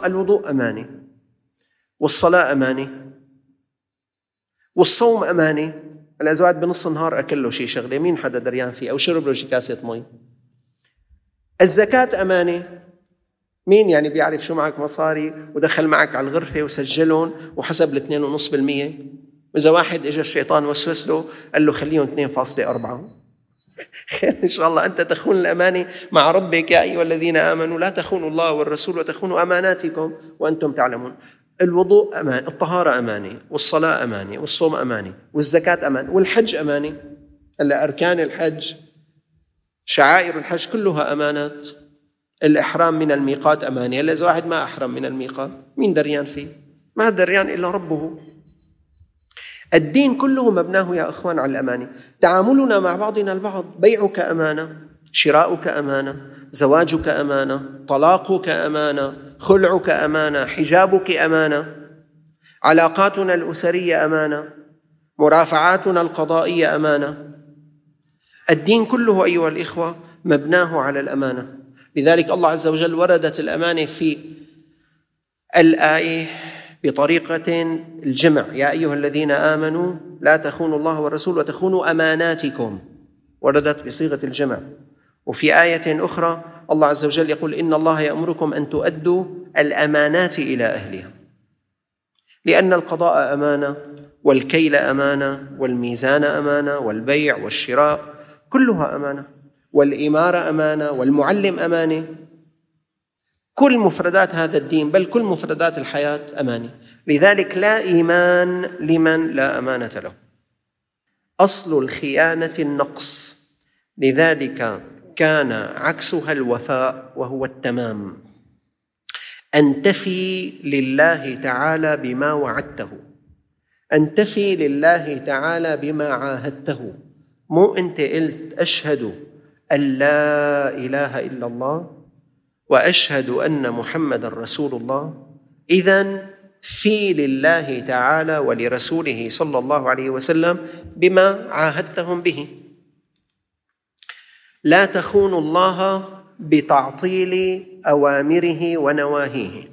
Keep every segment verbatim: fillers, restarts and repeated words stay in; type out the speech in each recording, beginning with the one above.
الوضوء أمانة، والصلاة أمانة، والصوم أمانة. الأزواج بنص النهار أكل له شيء شغلة مين حدا دريان فيه، أو شرب له شي كاسة مي. الزكاة أمانة، مين يعني بيعرف شو معك مصاري ودخل معك على الغرفة وسجلهم وحسب الاثنين ونص بالمية. وإذا واحد إجا الشيطان وسوس له قال له خليهم اثنين فاصلة أربعة، خير إن شاء الله. أنت تخون الأمانة مع ربك يا أيها الذين آمنوا لا تخونوا الله والرسول وتخونوا أماناتكم وأنتم تعلمون. الوضوء أمان، الطهارة أمانة، والصلاة أمانة، والصوم أمانة، والزكاة أمانة، والحج أمانة. هلا أركان الحج، شعائر الحج كلها أمانات. الإحرام من الميقات أمانة. هلا إذا واحد ما أحرم من الميقات مين دريان فيه؟ ما دريان إلا ربه. الدين كله مبناه يا أخوان على الأمانة. تعاملنا مع بعضنا البعض، بيعك أمانة، شراؤك أمانة، زواجك أمانة، طلاقك أمانة، خلعك أمانة، حجابك أمانة، علاقاتنا الأسرية أمانة، مرافعاتنا القضائية أمانة. الدين كله أيها الإخوة مبناه على الأمانة. لذلك الله عز وجل وردت الأمانة في الآية بطريقة الجمع: يا أيها الذين آمنوا لا تخونوا الله والرسول وتخونوا أماناتكم، وردت بصيغة الجمع. وفي آية أخرى الله عز وجل يقول: إن الله يأمركم أن تؤدوا الأمانات إلى أهلها، لأن القضاء أمانة، والكيل أمانة، والميزان أمانة، والبيع والشراء كلها أمانة، والإمارة أمانة، والمعلم أمانة. كل مفردات هذا الدين، بل كل مفردات الحياة أمانة. لذلك لا إيمان لمن لا أمانة له. أصل الخيانة النقص، لذلك كان عكسها الوفاء وهو التمام. أن تفي لله تعالى بما وعدته، أن تفي لله تعالى بما عاهدته. مو أنت قلت أشهد أن لا إله إلا الله وأشهد أن محمد رسول الله، إذن في لله تعالى ولرسوله صلى الله عليه وسلم بما عاهدتهم به. لا تخونوا الله بتعطيل أوامره ونواهيه،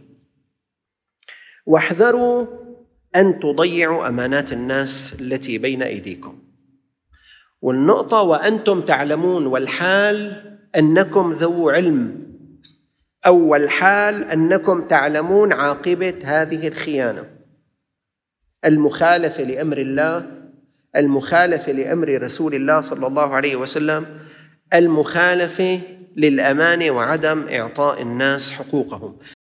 واحذروا أن تضيعوا أمانات الناس التي بين أيديكم. والنقطة وأنتم تعلمون، والحال أنكم ذو علم، أو والحال أنكم تعلمون عاقبة هذه الخيانة: المخالفة لأمر الله، المخالفة لأمر رسول الله صلى الله عليه وسلم، المخالفة للأمانة وعدم إعطاء الناس حقوقهم.